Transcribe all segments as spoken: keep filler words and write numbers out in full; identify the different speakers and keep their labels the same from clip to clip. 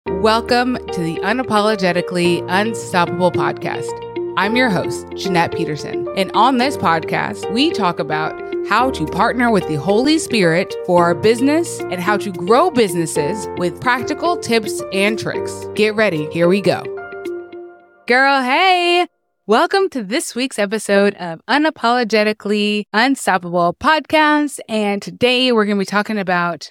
Speaker 1: Welcome to the Unapologetically Unstoppable podcast. I'm your host, Jeanette Peterson, and on this podcast, we talk about how to partner with the Holy Spirit for our business and how to grow businesses with practical tips and tricks. Get ready, here we go. Girl, hey! Welcome to this week's episode of Unapologetically Unstoppable podcast, and today we're going to be talking about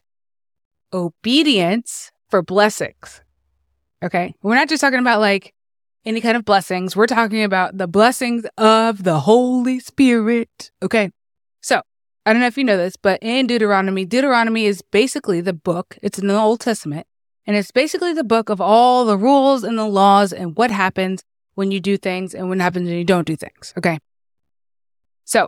Speaker 1: obedience for blessings. Okay, we're not just talking about like any kind of blessings. We're talking about the blessings of the Holy Spirit. Okay, so I don't know if you know this, but in Deuteronomy, Deuteronomy is basically the book. It's in the Old Testament, and it's basically the book of all the rules and the laws and what happens when you do things and what happens when you don't do things. Okay, so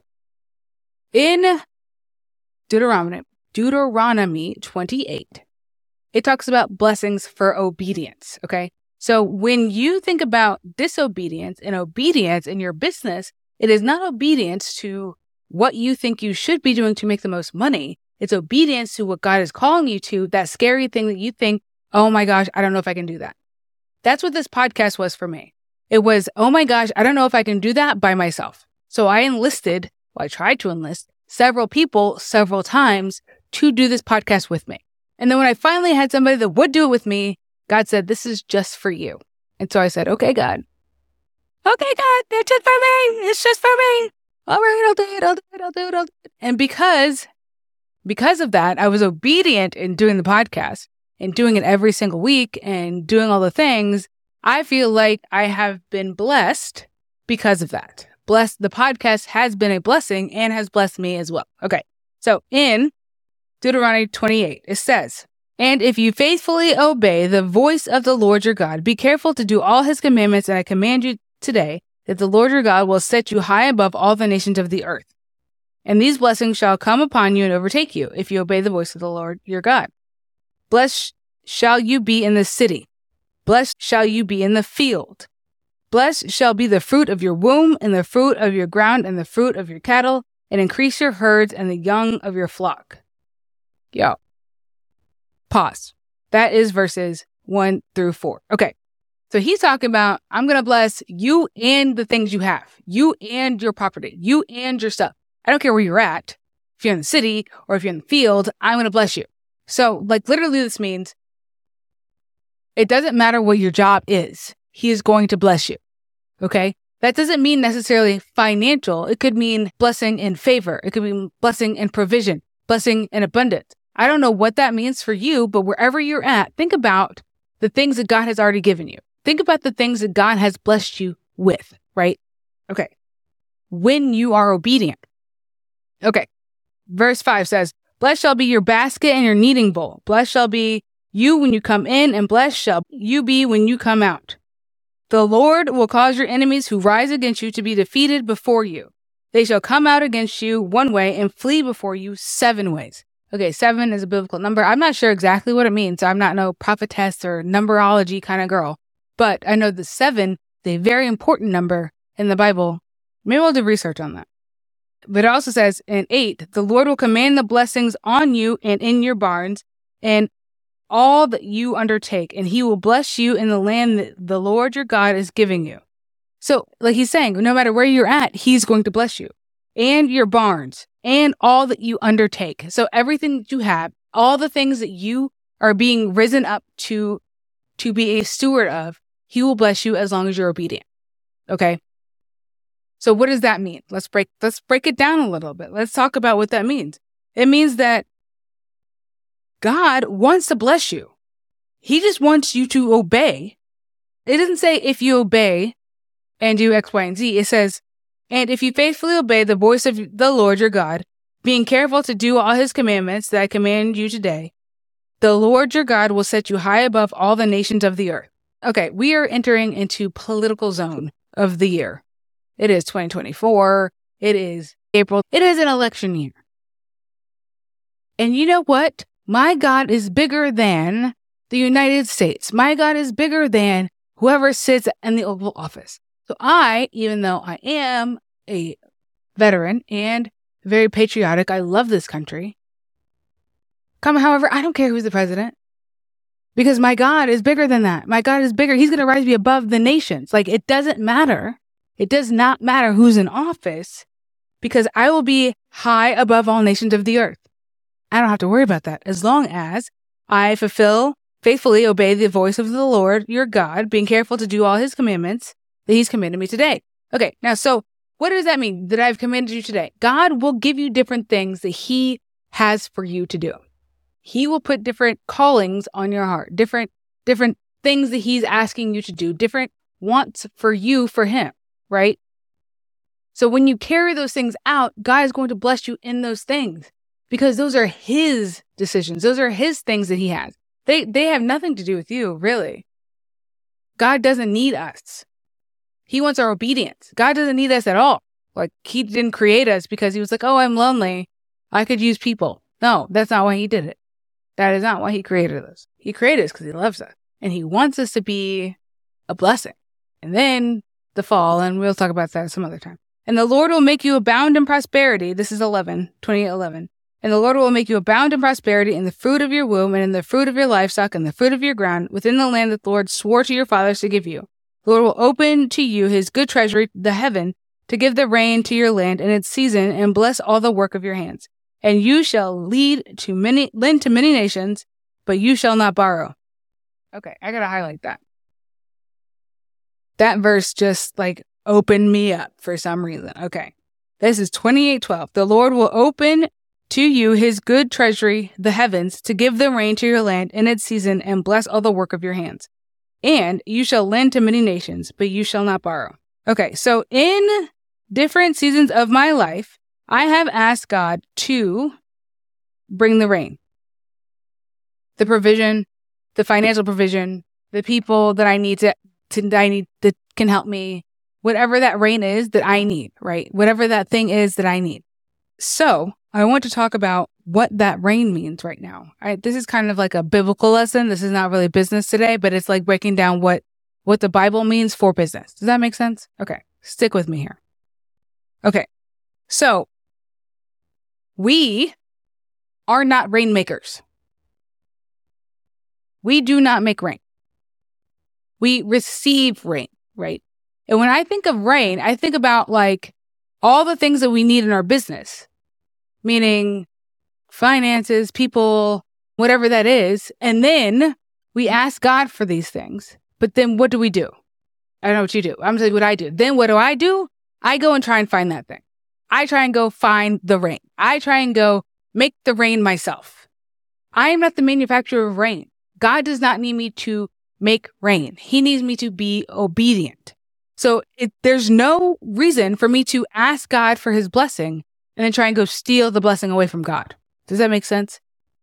Speaker 1: in Deuteronomy, Deuteronomy twenty-eight, it talks about blessings for obedience, okay? So when you think about disobedience and obedience in your business, it is not obedience to what you think you should be doing to make the most money. It's obedience to what God is calling you to, that scary thing that you think, oh my gosh, I don't know if I can do that. That's what this podcast was for me. It was, oh my gosh, I don't know if I can do that by myself. So I enlisted, well, I tried to enlist several people several times to do this podcast with me. And then when I finally had somebody that would do it with me, God said, this is just for you. And so I said, okay, God. Okay, God, it's just for me. It's just for me. All right, I'll do it. I'll do it. I'll do it. I'll do it. And because, because of that, I was obedient in doing the podcast and doing it every single week and doing all the things. I feel like I have been blessed because of that. Blessed. The podcast has been a blessing and has blessed me as well. Okay. So in Deuteronomy twenty-eight, it says, and if you faithfully obey the voice of the Lord your God, be careful to do all his commandments that I command you today, that the Lord your God will set you high above all the nations of the earth. And these blessings shall come upon you and overtake you, if you obey the voice of the Lord your God. Blessed shall you be in the city. Blessed shall you be in the field. Blessed shall be the fruit of your womb, and the fruit of your ground, and the fruit of your cattle, and increase your herds and the young of your flock. Yo, pause. That is verses one through four. Okay. So he's talking about, I'm going to bless you and the things you have, you and your property, you and your stuff. I don't care where you're at. If you're in the city or if you're in the field, I'm going to bless you. So like literally this means it doesn't matter what your job is. He is going to bless you. Okay. That doesn't mean necessarily financial. It could mean blessing in favor. It could mean blessing in provision, blessing in abundance. I don't know what that means for you, but wherever you're at, think about the things that God has already given you. Think about the things that God has blessed you with, right? Okay. When you are obedient. Okay. Verse five says, blessed shall be your basket and your kneading bowl. Blessed shall be you when you come in, and blessed shall you be when you come out. The Lord will cause your enemies who rise against you to be defeated before you. They shall come out against you one way and flee before you seven ways. Okay, seven is a biblical number. I'm not sure exactly what it means. I'm not no prophetess or numerology kind of girl. But I know the seven is a very important number in the Bible. Maybe we'll do research on that. But it also says in eight, the Lord will command the blessings on you and in your barns and all that you undertake, and he will bless you in the land that the Lord your God is giving you. So like he's saying, no matter where you're at, he's going to bless you and your barns and all that you undertake. So everything that you have, all the things that you are being risen up to, to be a steward of, he will bless you as long as you're obedient. Okay. So what does that mean? Let's break, let's break it down a little bit. Let's talk about what that means. It means that God wants to bless you. He just wants you to obey. It doesn't say if you obey and do X, Y, and Z. It says, and if you faithfully obey the voice of the Lord your God, being careful to do all his commandments that I command you today, the Lord your God will set you high above all the nations of the earth. Okay, we are entering into political zone of the year. It is twenty twenty-four. It is April. It is an election year. And you know what? My God is bigger than the United States. My God is bigger than whoever sits in the Oval Office. So I, even though I am a veteran and very patriotic, I love this country. Come, however, I don't care who's the president. Because my God is bigger than that. My God is bigger. He's going to rise me above the nations. Like, it doesn't matter. It does not matter who's in office, because I will be high above all nations of the earth. I don't have to worry about that as long as I fulfill, faithfully obey the voice of the Lord, your God, being careful to do all his commandments that he's commanded me today. Okay, now, so what does that mean that I've commanded you today? God will give you different things that he has for you to do. He will put different callings on your heart, different, different things that he's asking you to do, different wants for you, for him, right? So when you carry those things out, God is going to bless you in those things, because those are his decisions. Those are his things that he has. They, they have nothing to do with you, really. God doesn't need us. He wants our obedience. God doesn't need us at all. Like, he didn't create us because he was like, oh, I'm lonely, I could use people. No, that's not why he did it. That is not why he created us. He created us because he loves us. And he wants us to be a blessing. And then the fall, and we'll talk about that some other time. And the Lord will make you abound in prosperity. This is eleven, twenty-eight eleven. And the Lord will make you abound in prosperity in the fruit of your womb and in the fruit of your livestock and the fruit of your ground within the land that the Lord swore to your fathers to give you. The Lord will open to you his good treasury, the heaven, to give the rain to your land in its season and bless all the work of your hands. And you shall lead to many, lend to many nations, but you shall not borrow. Okay, I gotta highlight that. That verse just like opened me up for some reason. Okay, this is twenty-eight twelve. The Lord will open to you his good treasury, the heavens, to give the rain to your land in its season and bless all the work of your hands. And you shall lend to many nations, but you shall not borrow. Okay, so in different seasons of my life, I have asked God to bring the rain, the provision, the financial provision, the people that I need to, to that I need that can help me, whatever that rain is that I need, right? Whatever that thing is that I need. So I want to talk about what that rain means right now. I, this is kind of like a biblical lesson. This is not really business today, but it's like breaking down what, what the Bible means for business. Does that make sense? Okay, stick with me here. Okay, so we are not rainmakers. We do not make rain. We receive rain, right? And when I think of rain, I think about like all the things that we need in our business, meaning finances, people, whatever that is. And then we ask God for these things. But then what do we do? I don't know what you do. I'm saying what I do. Then what do I do? I go and try and find that thing. I try and go find the rain. I try and go make the rain myself. I am not the manufacturer of rain. God does not need me to make rain. He needs me to be obedient. So it, there's no reason for me to ask God for his blessing and then try and go steal the blessing away from God. Does that make sense?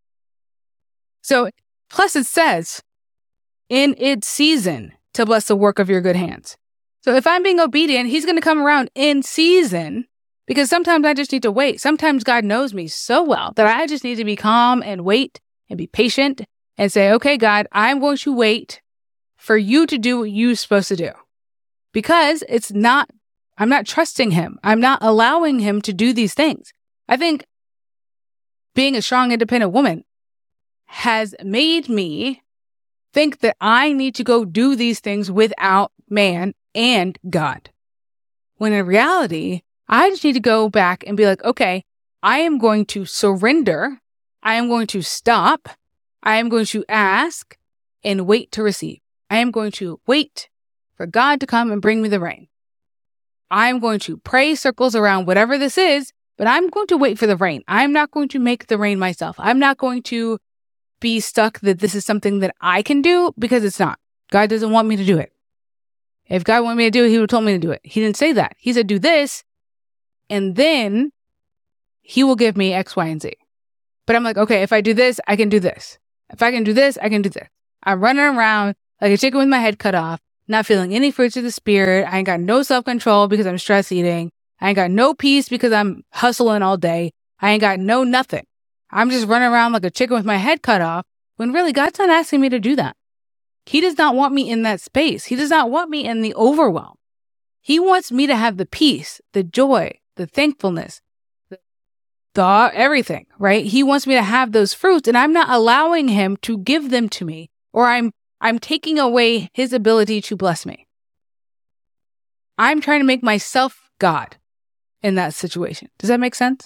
Speaker 1: So, plus it says, in its season to bless the work of your good hands. So if I'm being obedient, he's going to come around in season, because sometimes I just need to wait. Sometimes God knows me so well that I just need to be calm and wait and be patient and say, okay, God, I'm going to wait for you to do what you're supposed to do. Because it's not, I'm not trusting him. I'm not allowing him to do these things. I think being a strong, independent woman has made me think that I need to go do these things without man and God. When in reality, I just need to go back and be like, okay, I am going to surrender. I am going to stop. I am going to ask and wait to receive. I am going to wait for God to come and bring me the rain. I'm going to pray circles around whatever this is, but I'm going to wait for the rain. I'm not going to make the rain myself. I'm not going to be stuck that this is something that I can do, because it's not. God doesn't want me to do it. If God wanted me to do it, he would have told me to do it. He didn't say that. He said, do this, and then he will give me X, Y, and Z. But I'm like, okay, if I do this, I can do this. If I can do this, I can do this. I'm running around like a chicken with my head cut off, not feeling any fruits of the spirit. I ain't got no self-control because I'm stress eating. I ain't got no peace because I'm hustling all day. I ain't got no nothing. I'm just running around like a chicken with my head cut off, when really God's not asking me to do that. He does not want me in that space. He does not want me in the overwhelm. He wants me to have the peace, the joy, the thankfulness, the, the everything, right? He wants me to have those fruits, and I'm not allowing him to give them to me or I'm I'm taking away his ability to bless me. I'm trying to make myself God in that situation. Does that make sense?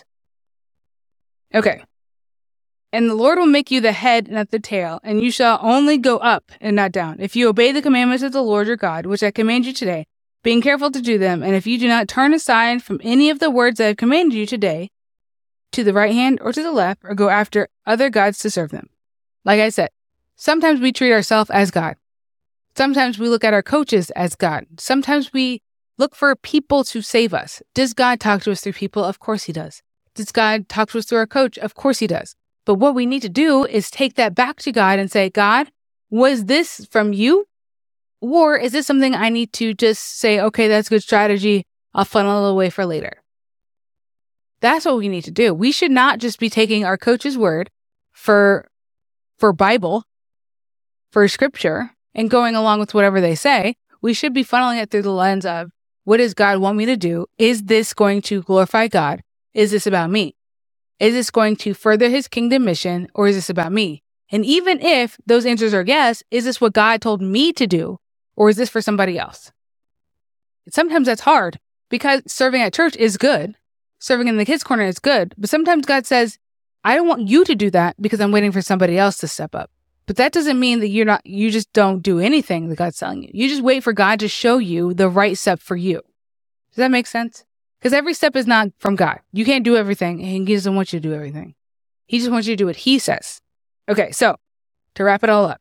Speaker 1: Okay. And the Lord will make you the head and not the tail, and you shall only go up and not down, if you obey the commandments of the Lord your God, which I command you today, being careful to do them. And if you do not turn aside from any of the words I have commanded you today, to the right hand or to the left, or go after other gods to serve them. Like I said, sometimes we treat ourselves as God. Sometimes we look at our coaches as God. Sometimes we look for people to save us. Does God talk to us through people? Of course he does. Does God talk to us through our coach? Of course he does. But what we need to do is take that back to God and say, God, was this from you? Or is this something I need to just say, okay, that's good strategy. I'll funnel it away for later. That's what we need to do. We should not just be taking our coach's word for, for Bible, for scripture, and going along with whatever they say. We should be funneling it through the lens of, what does God want me to do? Is this going to glorify God? Is this about me? Is this going to further his kingdom mission, or is this about me? And even if those answers are yes, is this what God told me to do, or is this for somebody else? Sometimes that's hard, because serving at church is good. Serving in the kids' corner is good. But sometimes God says, I don't want you to do that because I'm waiting for somebody else to step up. But that doesn't mean that you're not, you just don't do anything that God's telling you. You just wait for God to show you the right step for you. Does that make sense? Because every step is not from God. You can't do everything, and he doesn't want you to do everything. He just wants you to do what he says. Okay, so to wrap it all up,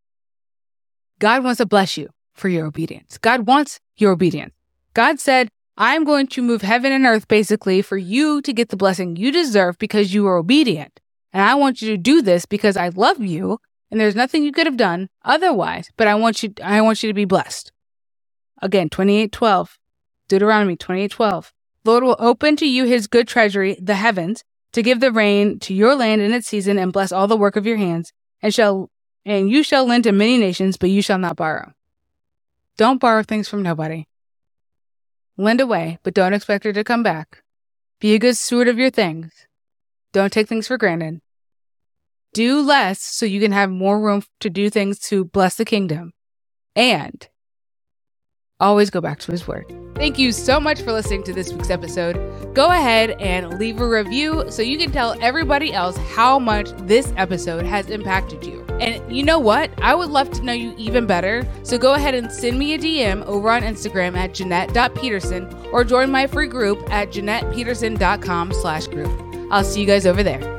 Speaker 1: God wants to bless you for your obedience. God wants your obedience. God said, I'm going to move heaven and earth basically for you to get the blessing you deserve because you are obedient. And I want you to do this because I love you, and there's nothing you could have done otherwise, but I want you, I want you to be blessed. Again, twenty-eight twelve, Deuteronomy twenty-eight twelve. Lord will open to you his good treasury, the heavens, to give the rain to your land in its season and bless all the work of your hands, and shall and you shall lend to many nations, but you shall not borrow. Don't borrow things from nobody. Lend away, but don't expect it to come back. Be a good steward of your things. Don't take things for granted. Do less so you can have more room to do things to bless the kingdom. And always go back to his word. Thank you so much for listening to this week's episode. Go ahead and leave a review so you can tell everybody else how much this episode has impacted you. And you know what? I would love to know you even better. So go ahead and send me a D M over on Instagram at Jeanette dot Peterson or join my free group at jeanette peterson dot com slash group. I'll see you guys over there.